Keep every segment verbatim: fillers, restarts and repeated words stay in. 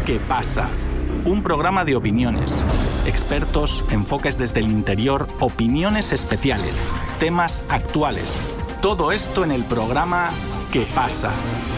¿Qué pasa? Un programa de opiniones, expertos, enfoques desde el interior, opiniones especiales, temas actuales. Todo esto en el programa ¿Qué pasa?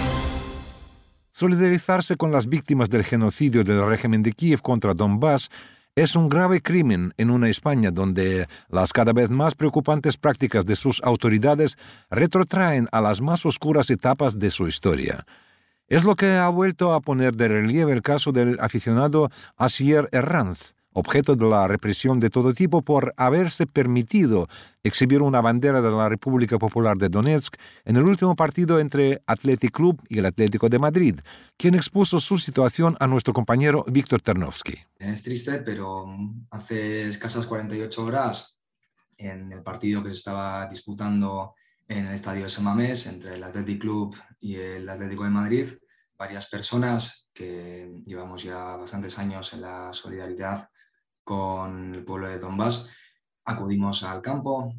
Solidarizarse con las víctimas del genocidio del régimen de Kiev contra Donbass es un grave crimen en una España donde las cada vez más preocupantes prácticas de sus autoridades retrotraen a las más oscuras etapas de su historia. Es lo que ha vuelto a poner de relieve el caso del aficionado Asier Herranz, objeto de la represión de todo tipo por haberse permitido exhibir una bandera de la República Popular de Donetsk en el último partido entre Athletic Club y el Atlético de Madrid, quien expuso su situación a nuestro compañero Víctor Ternovsky. Es triste, pero hace escasas cuarenta y ocho horas, en el partido que se estaba disputando en el estadio de San Mamés entre el Athletic Club y el Atlético de Madrid, varias personas que llevamos ya bastantes años en la solidaridad con el pueblo de Donbass, acudimos al campo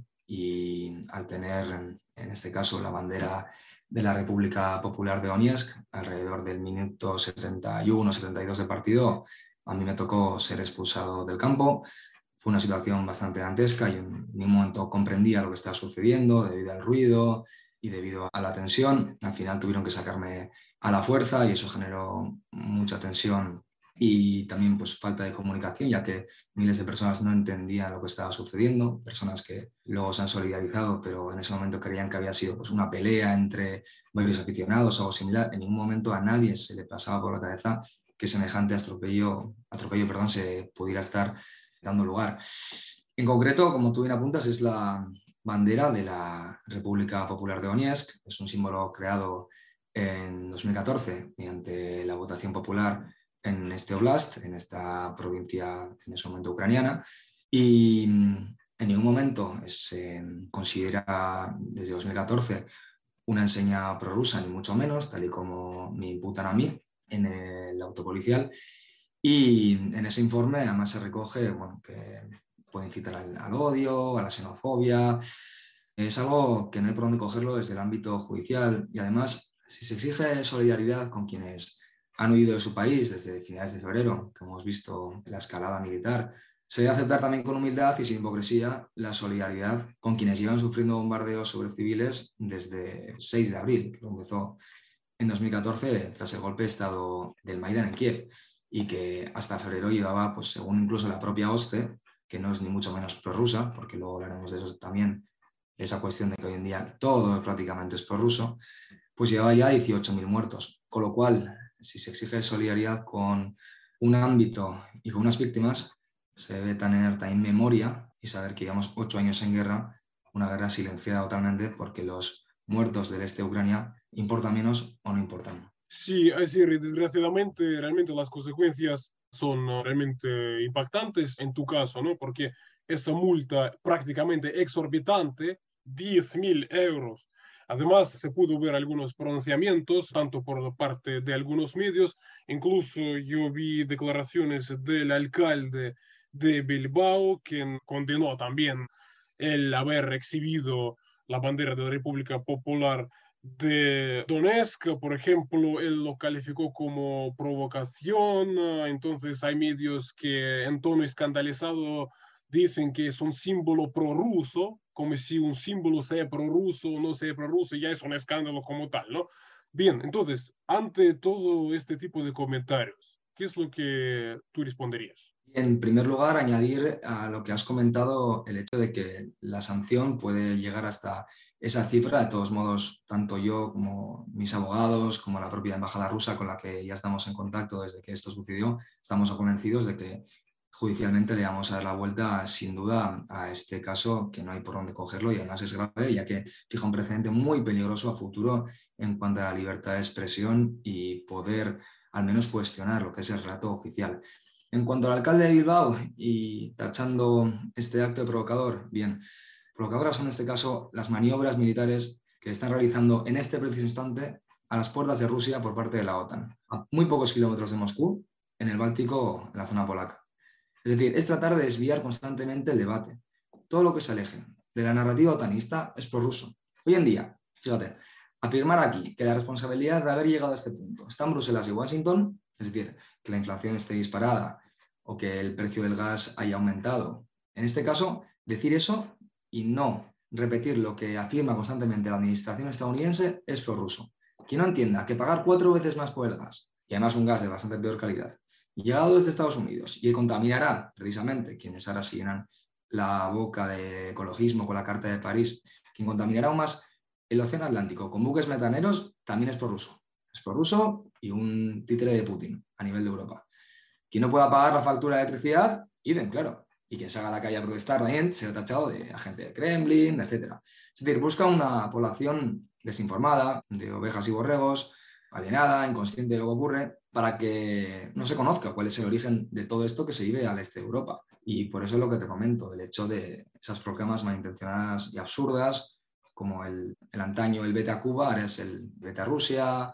y al tener, en este caso, la bandera de la República Popular de Donetsk, alrededor del minuto setenta y uno setenta y dos de partido, a mí me tocó ser expulsado del campo. Fue una situación bastante dantesca y en ningún momento comprendía lo que estaba sucediendo debido al ruido y debido a la tensión. Al final tuvieron que sacarme a la fuerza y eso generó mucha tensión y también pues falta de comunicación, ya que miles de personas no entendían lo que estaba sucediendo, personas que luego se han solidarizado, pero en ese momento creían que había sido pues, una pelea entre varios aficionados o algo similar. En ningún momento a nadie se le pasaba por la cabeza que semejante atropello, atropello perdón, se pudiera estar dando lugar. En concreto, como tú bien apuntas, es la bandera de la República Popular de Donetsk. Es un símbolo creado en dos mil catorce mediante la votación popular en este oblast, en esta provincia en ese momento ucraniana, y en ningún momento se considera desde dos mil catorce una enseña prorrusa, ni mucho menos, tal y como me imputan a mí en el auto policial. Y en ese informe además se recoge bueno, que puede incitar al, al odio, a la xenofobia. Es algo que no hay por dónde cogerlo desde el ámbito judicial y además si se exige solidaridad con quienes han huido de su país desde finales de febrero, que hemos visto la escalada militar, se debe aceptar también con humildad y sin hipocresía la solidaridad con quienes llevan sufriendo bombardeos sobre civiles desde el seis de abril, que empezó en dos mil catorce tras el golpe de estado del Maidán en Kiev y que hasta febrero llevaba, pues, según incluso la propia OSCE, que no es ni mucho menos prorrusa, porque luego hablaremos de eso también, esa cuestión de que hoy en día todo prácticamente es prorruso, pues llevaba ya dieciocho mil muertos, con lo cual si se exige solidaridad con un ámbito y con unas víctimas, se debe tener también memoria y saber que llevamos ocho años en guerra, una guerra silenciada totalmente porque los muertos del este de Ucrania importan menos o no importan. Sí, es decir, desgraciadamente, realmente las consecuencias son realmente impactantes en tu caso, ¿no? Porque esa multa prácticamente exorbitante, diez mil euros. Además, se pudo ver algunos pronunciamientos, tanto por parte de algunos medios, incluso yo vi declaraciones del alcalde de Bilbao, quien condenó también el haber exhibido la bandera de la República Popular de Donetsk, por ejemplo, él lo calificó como provocación. Entonces hay medios que en tono escandalizado dicen que es un símbolo prorruso, como si un símbolo sea prorruso o no sea prorruso, ya es un escándalo como tal, ¿no? Bien, entonces, ante todo este tipo de comentarios, ¿qué es lo que tú responderías? En primer lugar, añadir a lo que has comentado el hecho de que la sanción puede llegar hasta esa cifra. De todos modos, tanto yo como mis abogados, como la propia embajada rusa con la que ya estamos en contacto desde que esto sucedió, estamos convencidos de que judicialmente le vamos a dar la vuelta sin duda a este caso, que no hay por dónde cogerlo y además es grave, ya que fija un precedente muy peligroso a futuro en cuanto a la libertad de expresión y poder al menos cuestionar lo que es el relato oficial. En cuanto al alcalde de Bilbao y tachando este acto de provocador, bien, provocadoras son en este caso las maniobras militares que están realizando en este preciso instante a las puertas de Rusia por parte de la OTAN, a muy pocos kilómetros de Moscú, en el Báltico, en la zona polaca. Es decir, es tratar de desviar constantemente el debate. Todo lo que se aleje de la narrativa otanista es prorruso. Hoy en día, fíjate, afirmar aquí que la responsabilidad de haber llegado a este punto está en Bruselas y Washington es decir, que la inflación esté disparada o que el precio del gas haya aumentado. En este caso, decir eso y no repetir lo que afirma constantemente la administración estadounidense es prorruso. Quien no entienda que pagar cuatro veces más por el gas, y además un gas de bastante peor calidad, llegado desde Estados Unidos y que contaminará precisamente quienes ahora se llenan la boca de ecologismo con la Carta de París, quien contaminará aún más el océano Atlántico con buques metaneros, también es prorruso. Es prorruso y un títere de Putin a nivel de Europa. Quien no pueda pagar la factura de electricidad, idem, claro. Y quien salga a la calle a protestar también será tachado de agente de Kremlin, etcétera. Es decir, busca una población desinformada, de ovejas y borregos, alienada, inconsciente de lo que ocurre, para que no se conozca cuál es el origen de todo esto que se vive al este de Europa. Y por eso es lo que te comento, el hecho de esas proclamas malintencionadas y absurdas, como el, el antaño el vete a Cuba, ahora es el vete a Rusia,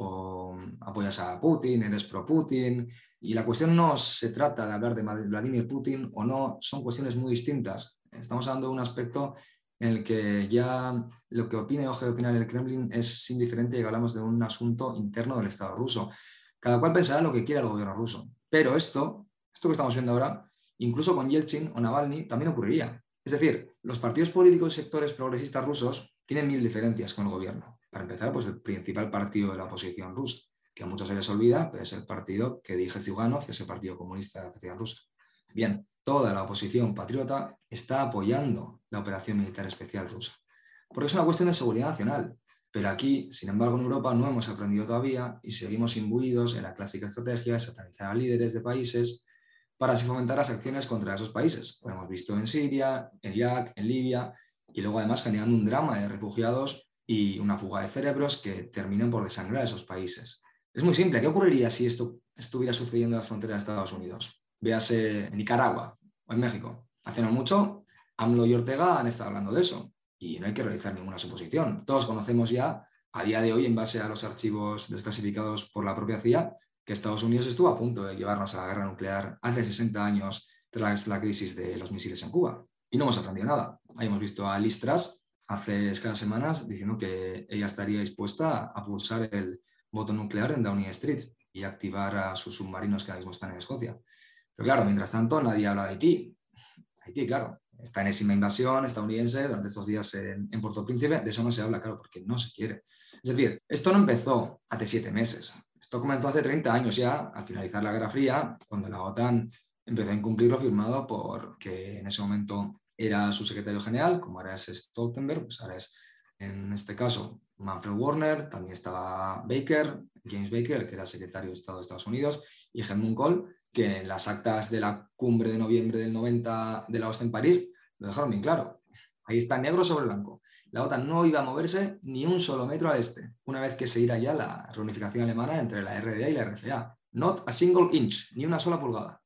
o apoyas a Putin, eres pro Putin. Y la cuestión no se trata de hablar de Vladimir Putin o no, son cuestiones muy distintas. Estamos hablando de un aspecto en el que ya lo que opine o deje de opinar el Kremlin es indiferente y que hablamos de un asunto interno del Estado ruso. Cada cual pensará lo que quiera el gobierno ruso. Pero esto, esto que estamos viendo ahora, incluso con Yeltsin o Navalny, también ocurriría. Es decir, los partidos políticos y sectores progresistas rusos tienen mil diferencias con el gobierno. Para empezar, pues el principal partido de la oposición rusa, que a muchos se les olvida, pero es el partido que dirige Zyuganov, que es el Partido Comunista de la Federación Rusa. Bien, toda la oposición patriota está apoyando la operación militar especial rusa, porque es una cuestión de seguridad nacional. Pero aquí, sin embargo, en Europa no hemos aprendido todavía y seguimos imbuidos en la clásica estrategia de satanizar a líderes de países para así fomentar las acciones contra esos países. Lo hemos visto en Siria, en Irak, en Libia, y luego además generando un drama de refugiados y una fuga de cerebros que terminan por desangrar a esos países. Es muy simple. ¿Qué ocurriría si esto estuviera sucediendo en las fronteras de Estados Unidos? Véase en Nicaragua o en México. Hace no mucho, AMLO y Ortega han estado hablando de eso y no hay que realizar ninguna suposición. Todos conocemos ya, a día de hoy, en base a los archivos desclasificados por la propia C I A, que Estados Unidos estuvo a punto de llevarnos a la guerra nuclear hace sesenta años tras la crisis de los misiles en Cuba. Y no hemos aprendido nada. Ahí hemos visto a Liz Truss hace escasas semanas diciendo que ella estaría dispuesta a pulsar el botón nuclear en Downing Street y activar a sus submarinos que ahora mismo están en Escocia. Pero claro, mientras tanto nadie habla de Haití. Haití, claro, está enésima invasión estadounidense durante estos días en, en Puerto Príncipe. De eso no se habla, claro, porque no se quiere. Es decir, esto no empezó hace siete meses. Esto comenzó hace treinta años ya, al finalizar la Guerra Fría, cuando la OTAN empezó a incumplir lo firmado por que en ese momento era su secretario general, como ahora es Stoltenberg, pues ahora es, en este caso, Manfred Warner, también estaba Baker, James Baker, el que era secretario de Estado de Estados Unidos, y Helmut Kohl, que en las actas de la cumbre de noviembre del noventa de la OSCE en París lo dejaron bien claro. Ahí está negro sobre blanco. La OTAN no iba a moverse ni un solo metro al este, una vez que se irá ya la reunificación alemana entre la R D A y la R C A. Not a single inch, ni una sola pulgada.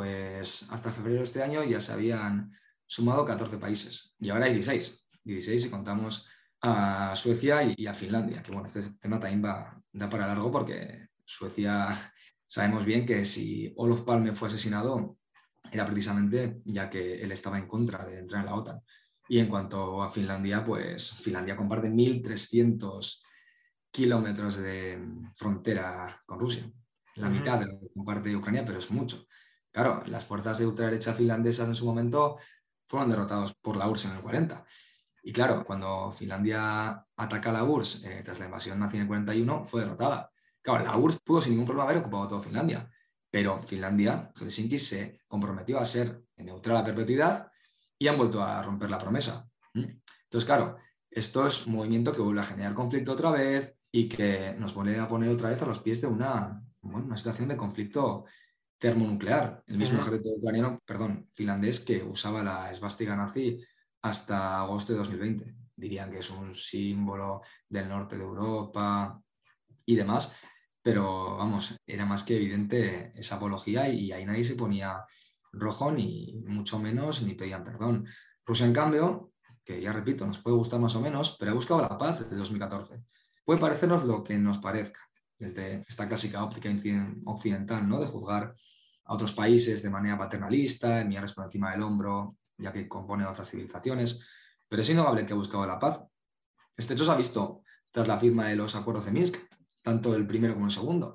Pues hasta febrero de este año ya se habían sumado catorce países y ahora hay dieciséis. dieciséis si contamos a Suecia y a Finlandia, que bueno, este tema también va, da para largo porque Suecia sabemos bien que si Olof Palme fue asesinado era precisamente ya que él estaba en contra de entrar en la OTAN. Y en cuanto a Finlandia, pues Finlandia comparte mil trescientos kilómetros de frontera con Rusia. La mitad de lo que comparte Ucrania, pero es mucho. Claro, las fuerzas de ultraderecha finlandesas en su momento fueron derrotados por la U R S S en el cuarenta. Y claro, cuando Finlandia ataca a la U R S S eh, tras la invasión nazi en el cuarenta y uno, fue derrotada. Claro, la U R S S pudo sin ningún problema haber ocupado toda Finlandia, pero Finlandia, Helsinki, se comprometió a ser neutral a perpetuidad y han vuelto a romper la promesa. Entonces, claro, esto es un movimiento que vuelve a generar conflicto otra vez y que nos vuelve a poner otra vez a los pies de una, bueno, una situación de conflicto termonuclear. El mismo uh-huh. ejército ucraniano, perdón, finlandés, que usaba la esvástica nazi hasta agosto de dos mil veinte. Dirían que es un símbolo del norte de Europa y demás, pero vamos, era más que evidente esa apología y ahí nadie se ponía rojo ni mucho menos ni pedían perdón. Rusia, en cambio, que ya repito, nos puede gustar más o menos, pero ha buscado la paz desde dos mil catorce. Puede parecernos lo que nos parezca, desde esta clásica óptica occidental, ¿no? De juzgar a otros países de manera paternalista, mirarles por encima del hombro, ya que compone otras civilizaciones, pero es innegable que ha buscado la paz. Este hecho se ha visto tras la firma de los acuerdos de Minsk, tanto el primero como el segundo.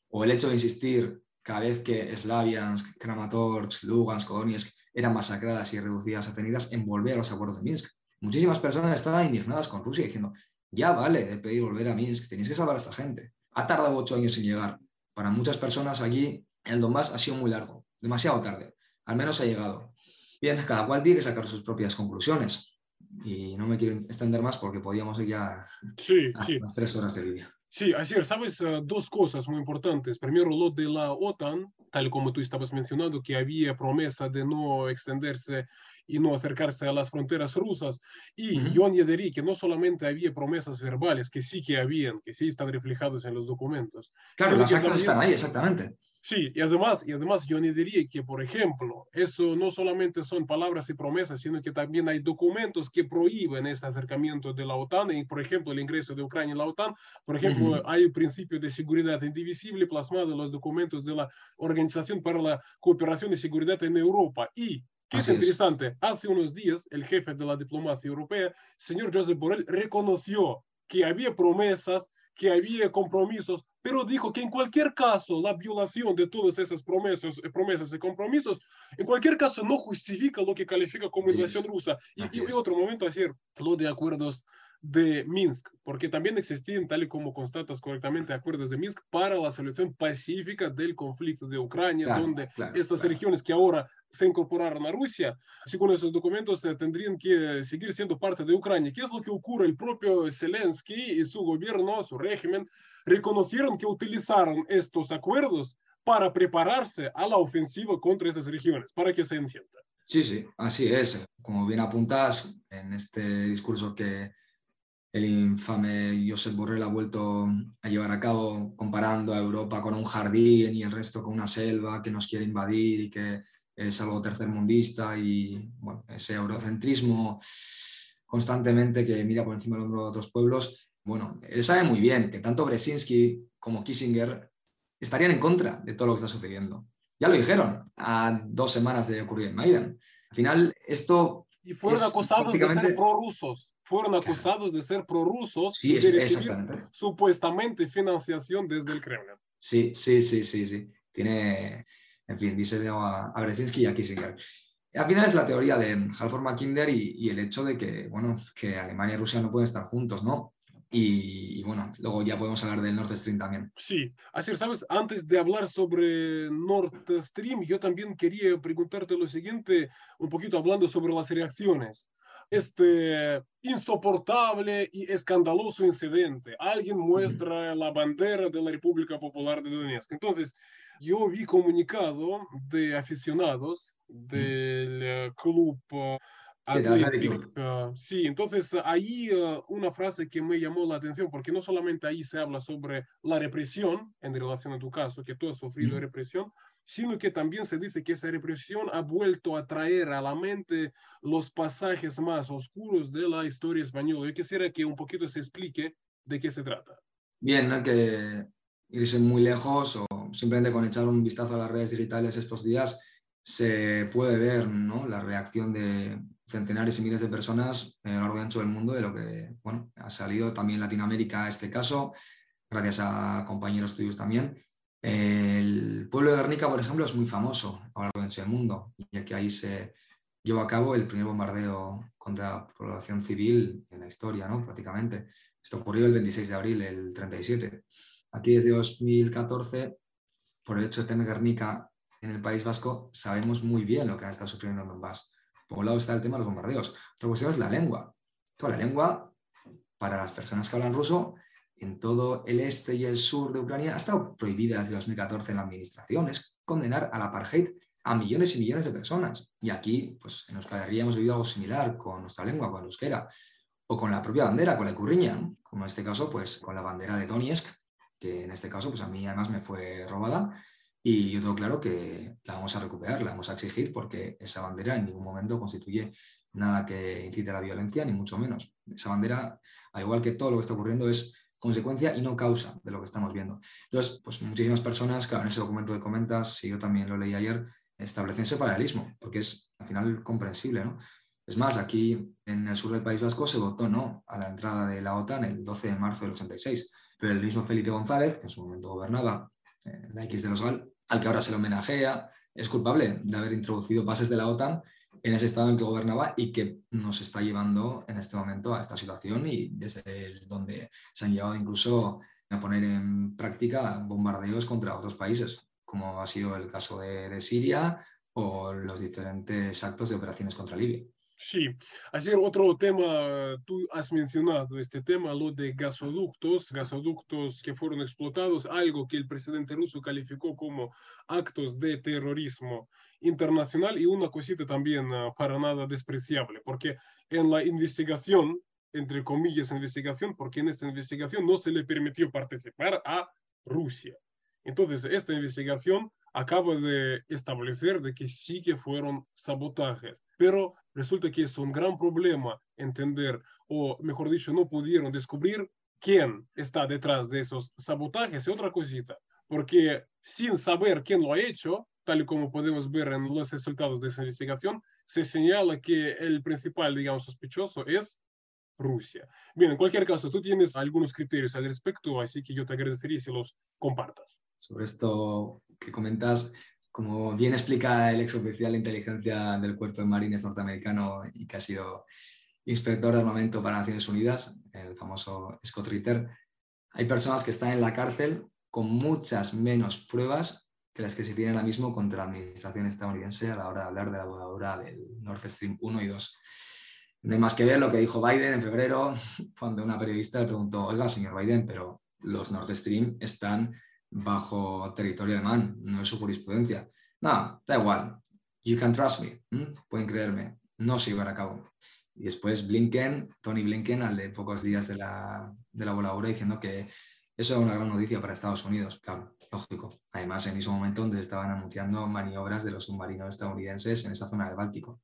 o el hecho de insistir cada vez que Slaviansk, Kramatorsk, Lugansk, Donetsk eran masacradas y reducidas a cenizas, en volver a los acuerdos de Minsk. Muchísimas personas estaban indignadas con Rusia diciendo, ya vale de pedir volver a Minsk, tenéis que salvar a esta gente. Ha tardado ocho años en llegar. Para muchas personas aquí el Donbass ha sido muy largo, demasiado tarde. Al menos ha llegado. Bien, cada cual tiene que sacar sus propias conclusiones. Y no me quiero extender más porque podíamos ir ya sí, a sí. las tres horas de vídeo. Sí, así es, sabes, uh, dos cosas muy importantes. Primero, lo de la OTAN, tal como tú estabas mencionando, que había promesa de no extenderse y no acercarse a las fronteras rusas. Y Uh-huh. yo añadiría que no solamente había promesas verbales, que sí que habían, que sí están reflejados en los documentos. Claro, sino las que actas también... están ahí, exactamente. Sí, y además, y además yo añadiría que, por ejemplo, eso no solamente son palabras y promesas, sino que también hay documentos que prohíben este acercamiento de la OTAN, y por ejemplo, el ingreso de Ucrania en la OTAN. Por ejemplo, Uh-huh. hay el principio de seguridad indivisible plasmado en los documentos de la Organización para la Cooperación y Seguridad en Europa. Y, que es Así es. interesante, hace unos días el jefe de la diplomacia europea, señor Josep Borrell, reconoció que había promesas, que había compromisos, pero dijo que en cualquier caso la violación de todas esas promesas, promesas y compromisos, en cualquier caso no justifica lo que califica como Así invasión es. rusa. Y, Así y, y es. otro momento hacer lo de acuerdos de Minsk, porque también existían, tal y como constatas correctamente, acuerdos de Minsk para la solución pacífica del conflicto de Ucrania, Claro, donde claro, estas claro. regiones que ahora se incorporaron a Rusia, según esos documentos, eh, tendrían que seguir siendo parte de Ucrania. ¿Qué es lo que ocurre? El propio Zelensky y su gobierno, su régimen, reconocieron que utilizaron estos acuerdos para prepararse a la ofensiva contra esas regiones, para que se entienda. Sí, sí, así es. Como bien apuntas en este discurso que el infame Josep Borrell ha vuelto a llevar a cabo, comparando a Europa con un jardín y el resto con una selva que nos quiere invadir y que es algo tercermundista, y bueno, ese eurocentrismo constantemente que mira por encima del hombro de otros pueblos. Bueno, él sabe muy bien que tanto Brzezinski como Kissinger estarían en contra de todo lo que está sucediendo. Ya lo dijeron a dos semanas de ocurrir en Maidan. Al final, esto Y fueron es acusados prácticamente... de ser prorrusos. Fueron Claro. acusados de ser prorrusos Sí, y de recibir exactamente. supuestamente financiación desde el Kremlin. Sí, sí, sí, sí, sí. Tiene, en fin, dice a, a Brzezinski y a Kissinger. Al final es la teoría de Halford Mackinder y, y el hecho de que, bueno, que Alemania y Rusia no pueden estar juntos, ¿no? Y, y bueno, luego ya podemos hablar del Nord Stream también. Sí, así sabes, antes de hablar sobre Nord Stream, yo también quería preguntarte lo siguiente, un poquito hablando sobre las reacciones. Este insoportable y escandaloso incidente. Alguien muestra la bandera de la República Popular de Donetsk. Entonces, yo vi comunicado de aficionados del uh, club uh, Sí, de Athletic Athletic. Club. Uh, sí, entonces ahí uh, una frase que me llamó la atención, porque no solamente ahí se habla sobre la represión, en relación a tu caso, que tú has sufrido Mm. represión, sino que también se dice que esa represión ha vuelto a traer a la mente los pasajes más oscuros de la historia española. Yo quisiera que un poquito se explique de qué se trata. Bien, no hay que irse muy lejos, o simplemente con echar un vistazo a las redes digitales estos días se puede ver, ¿no?, la reacción de centenares y miles de personas a lo largo y ancho del mundo de lo que, bueno, ha salido también en Latinoamérica este caso, gracias a compañeros tuyos también. El pueblo de Guernica, por ejemplo, es muy famoso a lo largo y ancho del mundo, ya que ahí se llevó a cabo el primer bombardeo contra la población civil en la historia, ¿no?, prácticamente. Esto ocurrió el veintiséis de abril del treinta y siete. Aquí desde dos mil catorce, por el hecho de tener Guernica en el País Vasco, sabemos muy bien lo que ha estado sufriendo en Donbass. Por un lado está el tema de los bombardeos. Otra cuestión es la lengua. Toda la lengua, para las personas que hablan ruso, en todo el este y el sur de Ucrania, ha estado prohibida desde dos mil catorce en la administración. Es condenar al apartheid a millones y millones de personas. Y aquí, pues en Euskal Herria hemos vivido algo similar con nuestra lengua, con el euskera, o con la propia bandera, con la ikurriña, ¿no?, como en este caso, pues con la bandera de Donetsk, que en este caso, pues a mí además me fue robada, y yo tengo claro que la vamos a recuperar, la vamos a exigir, porque esa bandera en ningún momento constituye nada que incite a la violencia, ni mucho menos. Esa bandera, al igual que todo lo que está ocurriendo, es consecuencia y no causa de lo que estamos viendo. Entonces, pues muchísimas personas, claro, en ese documento que comentas, y yo también lo leí ayer, establecen ese paralelismo, porque es al final comprensible, ¿no? Es más, aquí en el sur del País Vasco se votó no a la entrada de la OTAN el doce de marzo del ochenta y seis, pero el mismo Felipe González, que en su momento gobernaba eh, la X de los GAL, al que ahora se le homenajea, es culpable de haber introducido bases de la OTAN en ese estado en que gobernaba y que nos está llevando en este momento a esta situación y desde el, donde se han llevado incluso a poner en práctica bombardeos contra otros países, como ha sido el caso de, de Siria o los diferentes actos de operaciones contra Libia. Sí, así otro tema, tú has mencionado este tema, lo de gasoductos, gasoductos que fueron explotados, algo que el presidente ruso calificó como actos de terrorismo internacional y una cosita también uh, para nada despreciable, porque en la investigación, entre comillas investigación, porque en esta investigación no se le permitió participar a Rusia. Entonces, esta investigación acaba de establecer de que sí que fueron sabotajes, pero resulta que es un gran problema entender, o mejor dicho, no pudieron descubrir quién está detrás de esos sabotajes y otra cosita, porque sin saber quién lo ha hecho, tal y como podemos ver en los resultados de esa investigación, se señala que el principal, digamos, sospechoso es Rusia. Bien, en cualquier caso, tú tienes algunos criterios al respecto, así que yo te agradecería si los compartas. Sobre esto que comentas, como bien explica el exoficial de inteligencia del Cuerpo de Marines norteamericano y que ha sido inspector de armamento para Naciones Unidas, el famoso Scott Ritter, hay personas que están en la cárcel con muchas menos pruebas que las que se tienen ahora mismo contra la administración estadounidense a la hora de hablar de la voladura del Nord Stream uno y dos. No hay más que ver lo que dijo Biden en febrero, cuando una periodista le preguntó, oiga, señor Biden, pero los Nord Stream están bajo territorio alemán, no es su jurisprudencia. No, da igual. You can trust me. ¿Mm? Pueden creerme. No se llevará a cabo. Y después Blinken, Tony Blinken, al de pocos días de la, de la voladura, diciendo que eso era una gran noticia para Estados Unidos. Claro, lógico. Además, en el mismo momento donde estaban anunciando maniobras de los submarinos estadounidenses en esa zona del Báltico.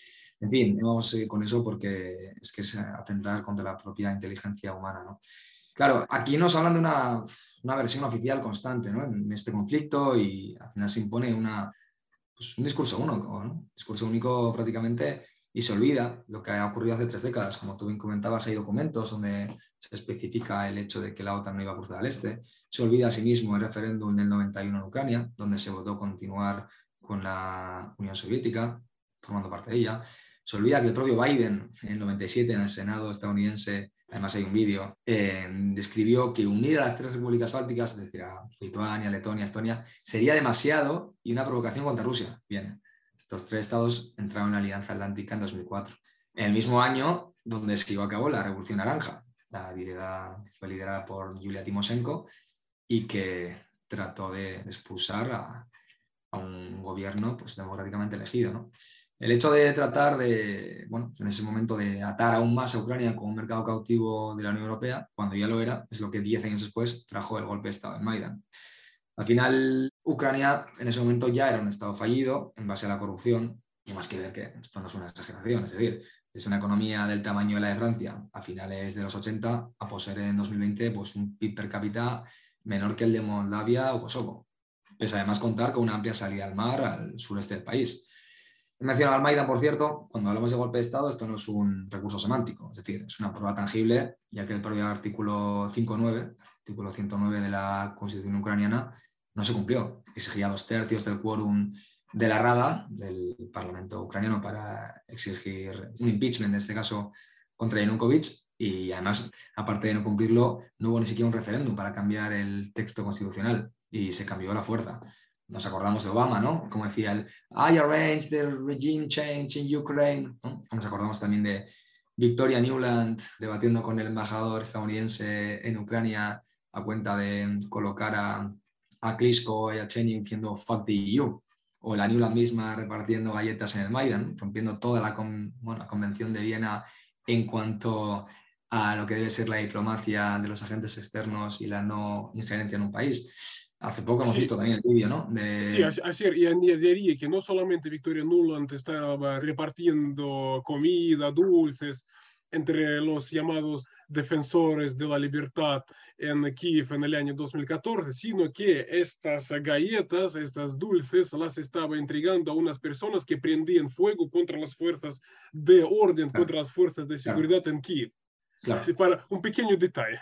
En fin, no vamos a seguir con eso porque es que es atentar contra la propia inteligencia humana, ¿no? Claro, aquí nos hablan de una, una versión oficial constante, ¿no?, en este conflicto y al final se impone una, pues un discurso único, ¿no? Un discurso único prácticamente y se olvida lo que ha ocurrido hace tres décadas. Como tú bien comentabas, hay documentos donde se especifica el hecho de que la OTAN no iba a cruzar al este. Se olvida asimismo el referéndum del noventa y uno en Ucrania, donde se votó continuar con la Unión Soviética, formando parte de ella. Se olvida que el propio Biden, en el noventa y siete, en el Senado estadounidense, además hay un vídeo, eh, describió que unir a las tres repúblicas bálticas, es decir, a Lituania, Letonia, Estonia, sería demasiado y una provocación contra Rusia. Bien, estos tres estados entraron en la Alianza Atlántica en dos mil cuatro. En el mismo año donde se llevó a cabo la Revolución Naranja, la liderada, fue liderada por Yulia Timoshenko y que trató de, de expulsar a, a un gobierno pues, democráticamente elegido, ¿no? El hecho de tratar de, bueno, en ese momento de atar aún más a Ucrania como un mercado cautivo de la Unión Europea, cuando ya lo era, es lo que diez años después trajo el golpe de Estado en Maidán. Al final, Ucrania en ese momento ya era un Estado fallido en base a la corrupción, y más que ver que esto no es una exageración, es decir, es una economía del tamaño de la de Francia a finales de los ochenta, a poseer en dos mil veinte pues, un P I B per cápita menor que el de Moldavia o Kosovo, pese además contar con una amplia salida al mar al sureste del país. He mencionado al Maidán, por cierto, cuando hablamos de golpe de Estado, esto no es un recurso semántico, es decir, es una prueba tangible, ya que el propio artículo cinco punto nueve, artículo ciento nueve de la Constitución ucraniana, no se cumplió. Exigía dos tercios del quórum de la Rada, del Parlamento ucraniano, para exigir un impeachment, en este caso, contra Yanukovych, y además, aparte de no cumplirlo, no hubo ni siquiera un referéndum para cambiar el texto constitucional, y se cambió a la fuerza. Nos acordamos de Obama, ¿no? Como decía él, I arranged the regime change in Ukraine, ¿no? Nos acordamos también de Victoria Nuland debatiendo con el embajador estadounidense en Ucrania a cuenta de colocar a, a Klitschko y a Cheney diciendo fuck the E U, o la Nuland misma repartiendo galletas en el Maidán, rompiendo toda la, con, bueno, la Convención de Viena en cuanto a lo que debe ser la diplomacia de los agentes externos y la no injerencia en un país. Hace poco hemos sí, visto también el vídeo, ¿no? De... Sí, ayer, y añadiría que no solamente Victoria Nuland estaba repartiendo comida, dulces, entre los llamados defensores de la libertad en Kiev en el año dos mil catorce, sino que estas galletas, estas dulces, las estaba entregando a unas personas que prendían fuego contra las fuerzas de orden, claro, contra las fuerzas de seguridad, claro, en Kiev. Claro. Sí, para un pequeño detalle.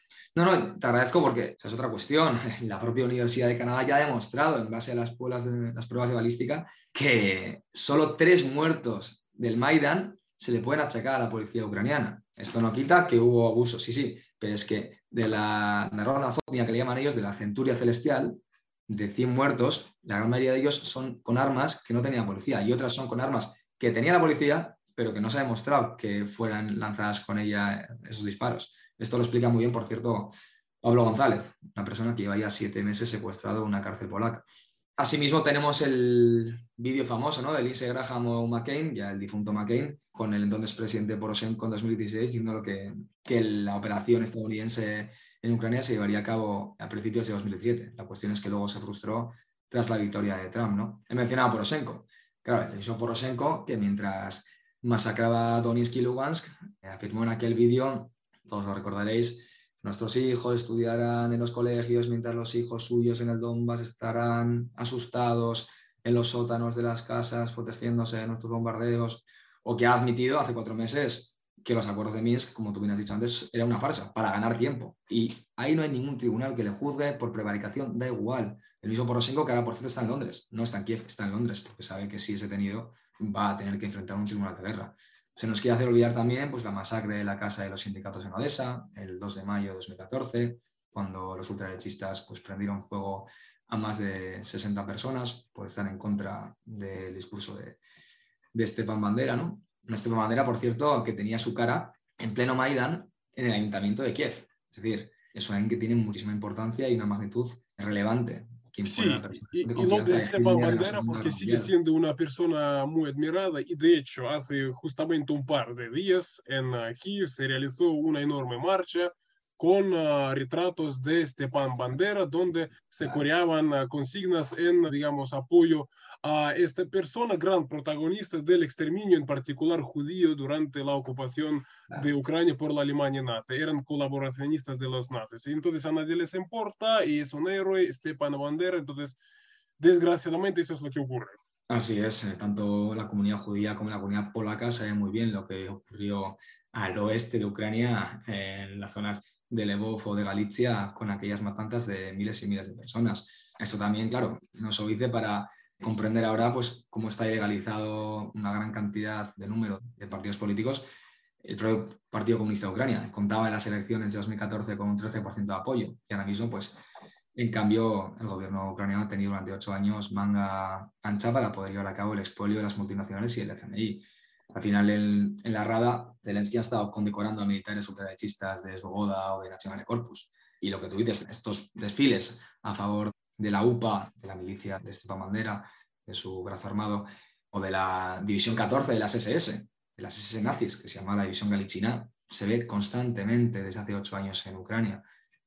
No, no, te agradezco porque esa es otra cuestión. La propia Universidad de Canadá ya ha demostrado, en base a las pruebas de, las pruebas de balística, que solo tres muertos del Maidán se le pueden achacar a la policía ucraniana. Esto no quita que hubo abusos, sí, sí, pero es que de la Narodna Zhodnya, que le llaman ellos, de la Centuria Celestial, de cien muertos, la gran mayoría de ellos son con armas que no tenía la policía y otras son con armas que tenía la policía, pero que no se ha demostrado que fueran lanzadas con ella esos disparos. Esto lo explica muy bien, por cierto, Pablo González, una persona que lleva ya siete meses secuestrado en una cárcel polaca. Asimismo tenemos el vídeo famoso, ¿no?, de Lindsey Graham o McCain, ya el difunto McCain, con el entonces presidente Poroshenko en dos mil dieciséis, diciendo que, que la operación estadounidense en Ucrania se llevaría a cabo a principios de dos mil diecisiete. La cuestión es que luego se frustró tras la victoria de Trump, ¿no? He mencionado a Poroshenko. Claro, el mismo Poroshenko, que mientras masacraba Donetsk y Lugansk, afirmó en aquel vídeo, todos lo recordaréis, nuestros hijos estudiarán en los colegios mientras los hijos suyos en el Donbass estarán asustados en los sótanos de las casas protegiéndose de nuestros bombardeos, o que ha admitido hace cuatro meses que los acuerdos de Minsk, como tú bien has dicho antes, era una farsa para ganar tiempo. Y ahí no hay ningún tribunal que le juzgue por prevaricación, da igual. El mismo Poroshenko, que ahora por cierto está en Londres, no está en Kiev, está en Londres, porque sabe que si es detenido va a tener que enfrentar un tribunal de guerra. Se nos quiere hacer olvidar también pues, la masacre de la Casa de los Sindicatos en Odessa, el dos de mayo de dos mil catorce, cuando los ultraderechistas pues, prendieron fuego a más de sesenta personas por estar en contra del discurso de, de Stepan Bandera, ¿no? Un Stepan Bandera, por cierto, que tenía su cara en pleno Maidán en el ayuntamiento de Kiev. Es decir, es alguien que tiene muchísima importancia y una magnitud relevante. Sí, y, y lo de Stepan Bandera porque sigue siendo una persona muy admirada y de hecho hace justamente un par de días en uh, Kiev se realizó una enorme marcha con uh, retratos de Stepan Bandera donde se claro. coreaban uh, consignas en, digamos, apoyo a esta persona, gran protagonista del exterminio, en particular judío, durante la ocupación claro. de Ucrania por la Alemania nazi. Eran colaboracionistas de los nazis. Entonces a nadie les importa y es un héroe, Stepan Bandera. Entonces, desgraciadamente, eso es lo que ocurre. Así es, tanto la comunidad judía como la comunidad polaca saben muy bien lo que ocurrió al oeste de Ucrania, en las zonas de Lvov o de Galicia, con aquellas matanzas de miles y miles de personas. Esto también, claro, nos obedece para comprender ahora pues, cómo está ilegalizado una gran cantidad de número de partidos políticos. El propio Partido Comunista de Ucrania contaba en las elecciones de dos mil catorce con un trece por ciento de apoyo y ahora mismo, pues, en cambio, el gobierno ucraniano ha tenido durante ocho años manga ancha para poder llevar a cabo el expolio de las multinacionales y el F M I. Al final, el, en la Rada, Zelensky ha estado condecorando a militares ultraderechistas de Svoboda o de Nacional Corpus. Y lo que tú dices, estos desfiles a favor de la U P A, de la milicia de Stepan Bandera, de su brazo armado, o de la División catorce de las S S, de las S S nazis, que se llama la División Galichina, se ve constantemente desde hace ocho años en Ucrania.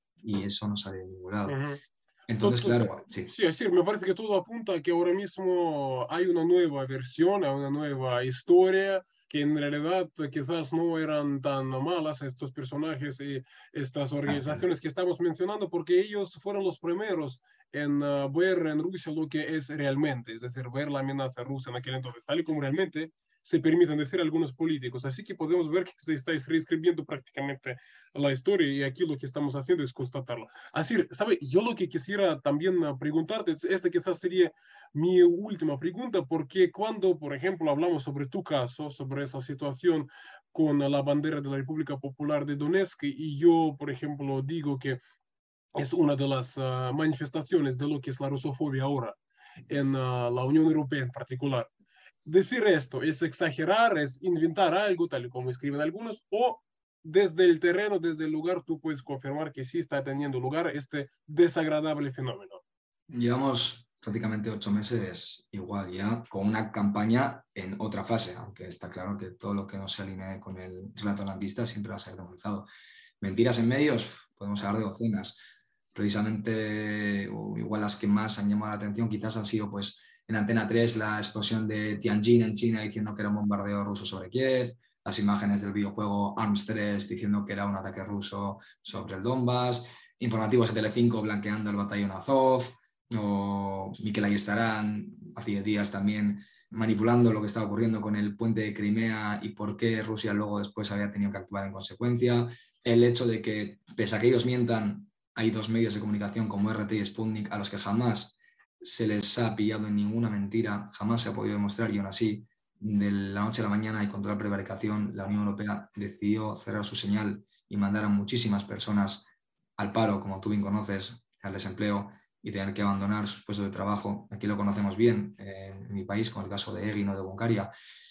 Y eso no sale de ningún lado. Uh-huh. Entonces, todo, claro, sí. Sí, es decir, me parece que todo apunta a que ahora mismo hay una nueva versión, hay una nueva historia, que en realidad quizás no eran tan malas estos personajes y estas organizaciones que estamos mencionando, porque ellos fueron los primeros en uh, ver en Rusia lo que es realmente, es decir, ver la amenaza rusa en aquel entonces, tal y como realmente se permiten decir algunos políticos. Así que podemos ver que se está reescribiendo prácticamente la historia y aquí lo que estamos haciendo es constatarlo. Así, ¿sabe? Yo lo que quisiera también preguntarte, esta quizás sería mi última pregunta, porque cuando, por ejemplo, hablamos sobre tu caso, sobre esa situación con la bandera de la República Popular de Donetsk, y yo, por ejemplo, digo que es una de las uh, manifestaciones de lo que es la rusofobia ahora en uh, la Unión Europea en particular. Decir esto es exagerar, es inventar algo, tal y como escriben algunos, o desde el terreno, desde el lugar, tú puedes confirmar que sí está teniendo lugar este desagradable fenómeno. Llevamos prácticamente ocho meses igual ya, con una campaña en otra fase, aunque está claro que todo lo que no se alinee con el relato atlantista siempre va a ser demonizado. Mentiras en medios, podemos hablar de docenas. Precisamente, o igual las que más han llamado la atención, quizás han sido pues en Antena tres la explosión de Tianjin en China diciendo que era un bombardeo ruso sobre Kiev, las imágenes del videojuego Arms tres diciendo que era un ataque ruso sobre el Donbass, informativos de Telecinco blanqueando el batallón Azov, o Mikel Ayestarán hace días también manipulando lo que estaba ocurriendo con el puente de Crimea y por qué Rusia luego después había tenido que actuar en consecuencia, el hecho de que, pese a que ellos mientan, hay dos medios de comunicación como R T y Sputnik a los que jamás se les ha pillado en ninguna mentira, jamás se ha podido demostrar, y aún así, de la noche a la mañana y con toda prevaricación, la Unión Europea decidió cerrar su señal y mandar a muchísimas personas al paro, como tú bien conoces, al desempleo, y tener que abandonar sus puestos de trabajo. Aquí lo conocemos bien, eh, en mi país, con el caso de Egin o de Buncaria.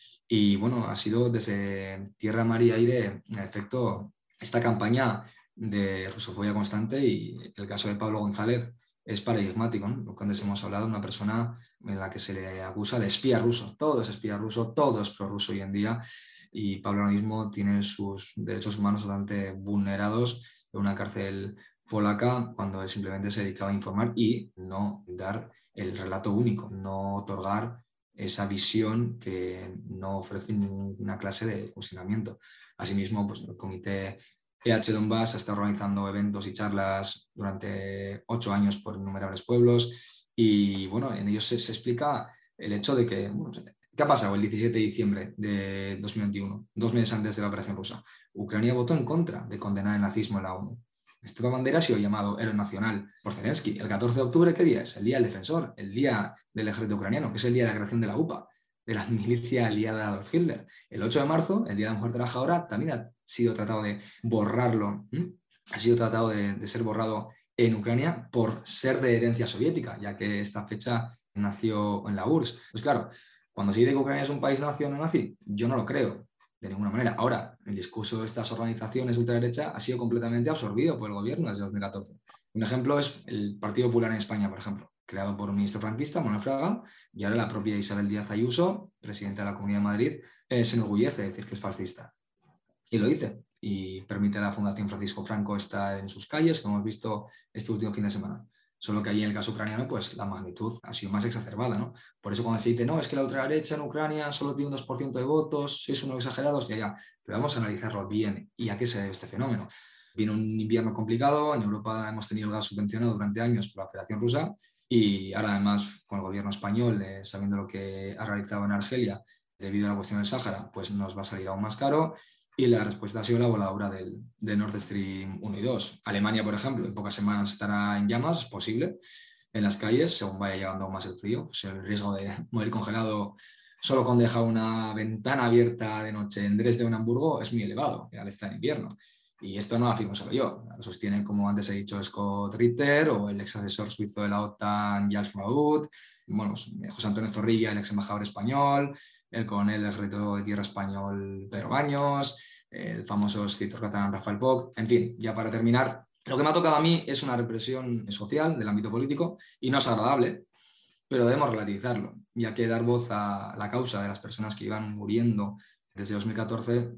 Y bueno, ha sido desde tierra, mar y aire, en efecto, esta campaña de rusofobia constante, y el caso de Pablo González es paradigmático, ¿no? Lo que antes hemos hablado, una persona en la que se le acusa de espía ruso. Todo es espía ruso, todo es prorruso hoy en día, y Pablo ahora mismo tiene sus derechos humanos totalmente vulnerados en una cárcel polaca, cuando él simplemente se dedicaba a informar y no dar el relato único, no otorgar esa visión que no ofrece ninguna clase de cuestionamiento. Asimismo, pues, el comité E H Donbass está organizando eventos y charlas durante ocho años por innumerables pueblos, y bueno, en ellos se, se explica el hecho de que, bueno, ¿qué ha pasado el diecisiete de diciembre de dos mil veintiuno, dos meses antes de la operación rusa? Ucrania votó en contra de condenar el nazismo en la ONU. Esteban Bandera ha sido llamado héroe nacional por Zelensky. El catorce de octubre, ¿qué día es? El día del defensor, el día del ejército ucraniano, que es el día de la creación de la U P A, de la milicia aliada de Adolf Hitler. El ocho de marzo, el día de la mujer trabajadora, también ha sido tratado de borrarlo, ¿Mm? ha sido tratado de, de ser borrado en Ucrania por ser de herencia soviética, ya que esta fecha nació en la U R S S. Pues claro, cuando se dice que Ucrania es un país nazi o no nazi, yo no lo creo de ninguna manera. Ahora, el discurso de estas organizaciones de ultraderecha ha sido completamente absorbido por el gobierno desde dos mil catorce. Un ejemplo es el Partido Popular en España, por ejemplo, creado por un ministro franquista, Manuel Fraga, y ahora la propia Isabel Díaz Ayuso, presidenta de la Comunidad de Madrid, eh, se enorgullece de decir que es fascista. Y lo dice, y permite a la Fundación Francisco Franco estar en sus calles, como hemos visto este último fin de semana. Solo que allí en el caso ucraniano, pues la magnitud ha sido más exacerbada, ¿no? Por eso cuando se dice, no, es que la ultraderecha en Ucrania solo tiene un dos por ciento de votos, sois unos exagerados, ya, ya. Pero vamos a analizarlo bien. ¿Y a qué se debe este fenómeno? Vino un invierno complicado, en Europa hemos tenido el gas subvencionado durante años por la Federación Rusa, y ahora además con el gobierno español, eh, sabiendo lo que ha realizado en Argelia debido a la cuestión del Sáhara, pues nos va a salir aún más caro. Y la respuesta ha sido la voladura del, del Nord Stream uno y dos. Alemania, por ejemplo, en pocas semanas estará en llamas, es posible, en las calles, según vaya llegando más el frío. Pues el riesgo de morir congelado solo con dejar una ventana abierta de noche en Dresde o en Hamburgo es muy elevado, al estar en invierno. Y esto no lo afirmo solo yo, lo sostienen, como antes he dicho, Scott Ritter o el ex asesor suizo de la OTAN, Jacques Raoult, bueno, José Antonio Zorrilla, el ex embajador español, el coronel del ejército de tierra español Pedro Baños, el famoso escritor catalán Rafael Poch. En fin, ya para terminar, lo que me ha tocado a mí es una represión social del ámbito político y no es agradable, pero debemos relativizarlo, ya que dar voz a la causa de las personas que iban muriendo desde dos mil catorce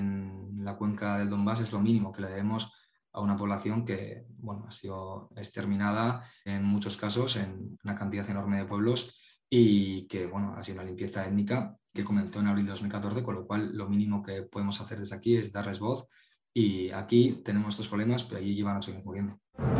en la cuenca del Donbass es lo mínimo que le debemos a una población que, bueno, ha sido exterminada en muchos casos en una cantidad enorme de pueblos, y que, bueno, ha sido una limpieza étnica que comenzó en abril de dos mil catorce, con lo cual lo mínimo que podemos hacer desde aquí es darles voz. Y aquí tenemos estos problemas, pero allí llevan ocho años muriendo.